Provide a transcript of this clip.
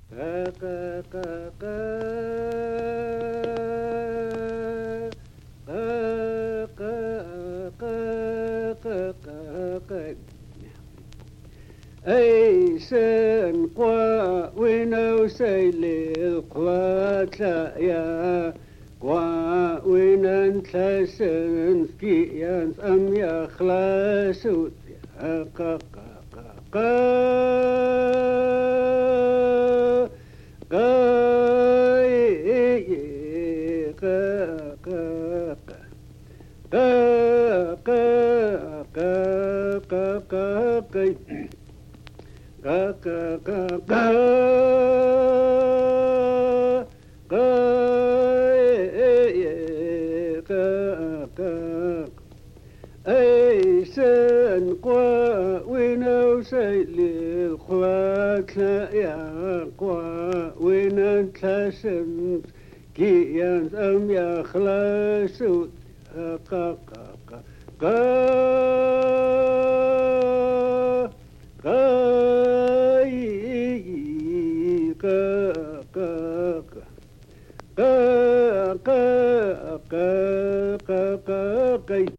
أيسن قوى ونوسيل القوات يا قوى وننتسن كيان أم يخلصوا يا أيسن قوى ونوسيل الخوات يا قوى وننتسن كيان أم يخلصوا قا